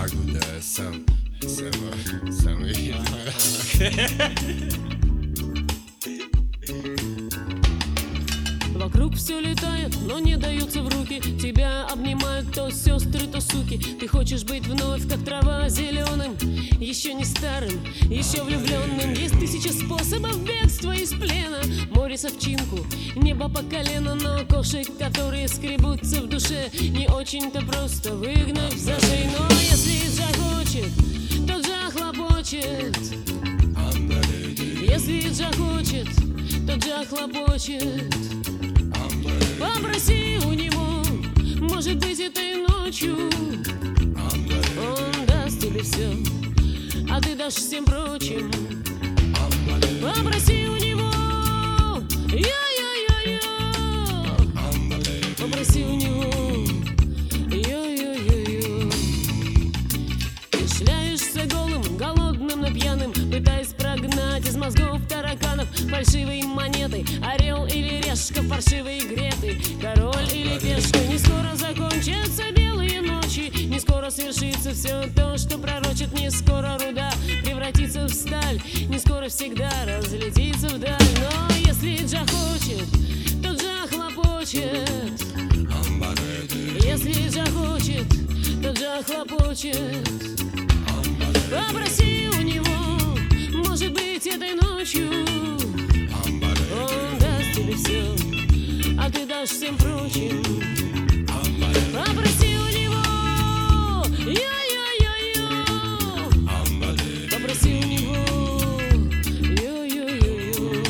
как будто самый. Вокруг все летает, но не дается в руки. Тебя обнимают то сестры, то суки. Ты хочешь быть вновь, как трава, зеленым, еще не старым, еще влюбленным. Есть тысяча способов бегства из плена. Море с овчинку, небо по колено. Но кошек, которые скребутся в душе, не очень-то просто выгнать за шею. Но если захочет, то захлопочет. Если захочет, то захлопочет. Попроси у него, может быть, этой ночью он даст тебе все, а ты дашь всем прочим. Попроси у него, я-я-я-я. Попроси у него, я-я-я-я. Ты шляешься голым, голодным, но пьяным, пытаясь прогнать из мозгов тараканов фальшивой монетой. Орел или решка, фальшивые греты, король или пешка. Не скоро закончатся белые ночи, не скоро свершится все то, что пророчит. Не скоро руда превратится в сталь, не скоро всегда разлетится вдаль. Но если захочет, то захлопочет. Если захочет, то захлопочет. Попроси у него, может быть, этой ночью он даст тебе все, а ты дашь всем прочим. Попроси у него, я-я-я-я. Попроси у него, я-я-я-я.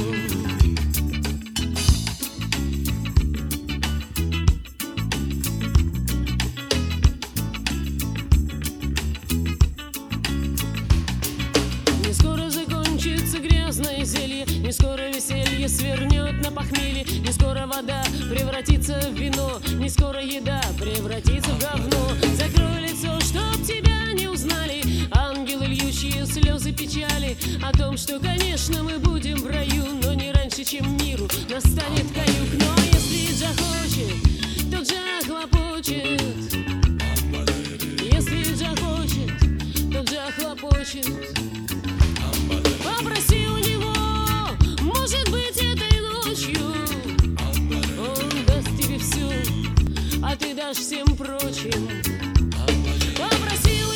Не скоро закончится грязное зелье, не скоро веселье свернет на похмелье, не скоро вода превратится в вино, не скоро еда превратится в говно. Закрой лицо, чтоб тебя не узнали ангелы, льющие слезы печали о том, что, конечно, мы будем в раю, но не раньше, чем миру настанет каюк. Но если захочет, то захлопочет. Если захочет, то захлопочет. Попроси у него, может быть, этой ночью он даст тебе все, а ты дашь всем прочим. Попроси